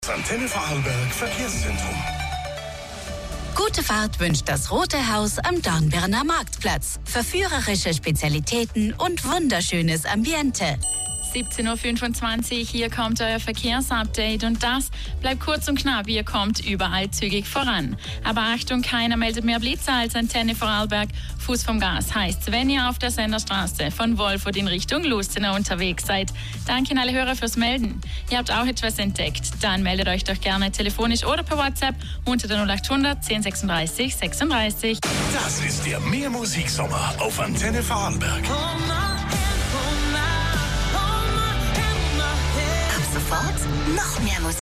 Antenne Vorarlberg Verkehrszentrum. Gute Fahrt wünscht das Rote Haus am Dornbirner Marktplatz. Verführerische Spezialitäten und wunderschönes Ambiente. 17.25 Uhr, hier kommt euer Verkehrsupdate und das bleibt kurz und knapp, ihr kommt überall zügig voran. Aber Achtung, keiner meldet mehr Blitzer als Antenne Vorarlberg. Fuß vom Gas heißt, wenn ihr auf der Senderstraße von Wolfurt in Richtung Lustenau unterwegs seid. Danke an alle Hörer fürs Melden. Ihr habt auch etwas entdeckt, dann meldet euch doch gerne telefonisch oder per WhatsApp unter der 0800 1036 36. Das ist der Mehrmusiksommer auf Antenne Vorarlberg. Ab sofort noch mehr Musik.